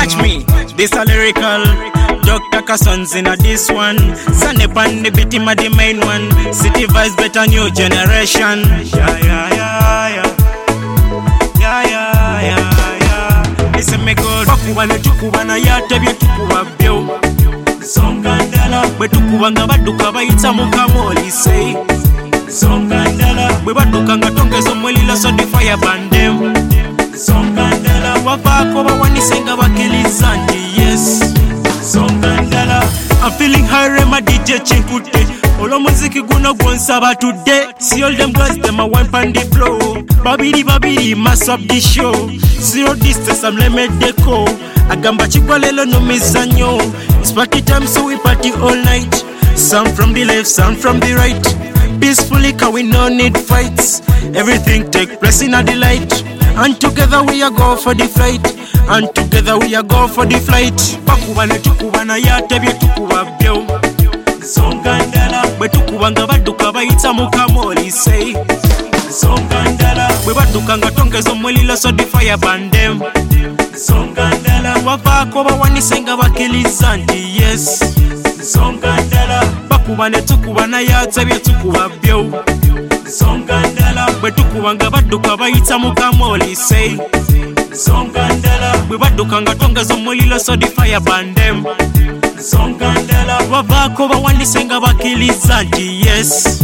Watch me, this a lyrical. Dr. Cassons in a this one. Sunny pan the beat him a the main one. City vibes better new generation. Yeah, yeah, yeah, yeah. Yeah, yeah, yeah, yeah. Listen me good. Bakubana tukubana yatebye tukubabyo. Songandala bwe tukubanga baduka bayita mukamoli say. Songandala bwe baduka nga tongezo mwelila so the fire bandem. Songandala wabako bawanisenga bakiliza ndi yes. Songandala I'm feeling high my DJ chinkute. All muziki guna gwonsaba today. See all them girls them a wine pan the floor. Babidi babidi mass up the show. Zero distance I'm lemon deco. Agamba chikwa lelo no mizanyo. It's party time so we party all night. Some from the left, some from the right. Peacefully cause we no need fights. Everything take place in a delight. And together we are go for the flight. And together we are go for the flight. Bakubana tukubana yatebye tukubabyo. Songandala bwe tukubanga baduka bayita mukamoli say. Songandala bwe baduka nga tongezo mwelila so the fire bandem. Songandala wabako bawanisenga bakiliza ndi yes. Songandala bakubane tukubana yatebye tukubabyo. Songandala bwe tukubanga baduka bayita mukamoli say. Songandala bwe baduka nga tongezo mwelila so the fire bandem. Songandala wabako bawanisenga bakiliza ndi yes.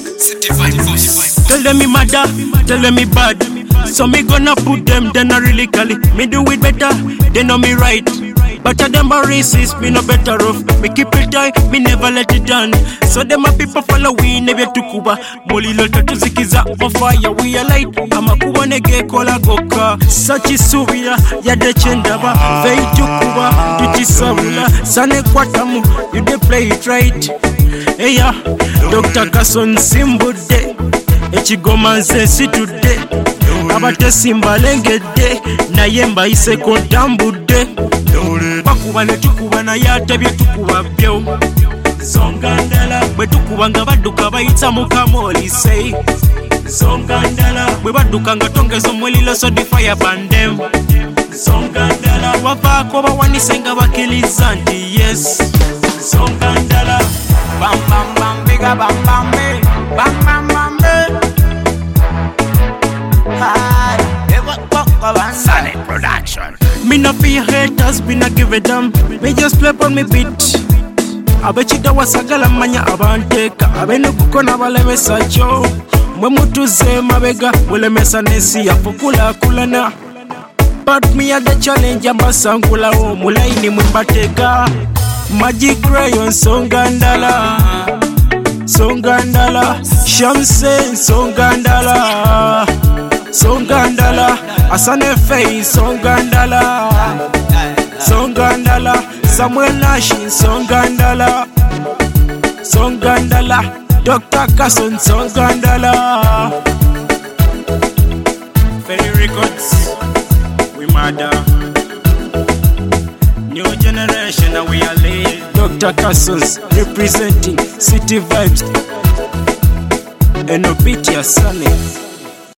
Tell them me mother, tell them me bad. So me gonna put them then I really call it. Me do it better, they know me right. But them a racist, me no better off. Me keep it tight, me never let it down. So them a people follow we never tukuba. Molilo tatuzikiza on fire, we a light. Amakuba nege kola goka. Sachi suvira, ya de chendaba. Vei tukuba, tuti savula. Sane kwatamu, you de play it right. Hey ya, Dr. Casson Simbude. Echigoma nze today. Abate simba lengede. Na yemba ise kontambude. Bakubane tukubana yatebye tukubabyo. Songandala bwe tukubanga baduka bayita mukamoli say. Songandala bwe baduka nga tongezo mwelila so the fire bandem. Songandala wabako bawanisenga bakiliza ndi yes. Songandala bam bam bam biga bam bam me. Bam bam bam me. Sunny production. Me no fear haters, me no give a damn. Me just play on me beat. Abechida wasagala manya abanteka. Abene kukona balemesa cho. Mwe mutuze mabega bulemesa nesi ya fukula kulana. But me at the challenge ambasangula o mulaini mwimbateka. Magic crayon Songandala. Songandala. Shamsen Songandala. Songandala, Asane Faye, Songandala, Songandala, Samuel Nashin, Songandala, Songandala, Dr. Casson, Songandala. Ferry Records, we mother. New generation, and we are late. Dr. Cassons representing City Vibes. And Obitia Sunny.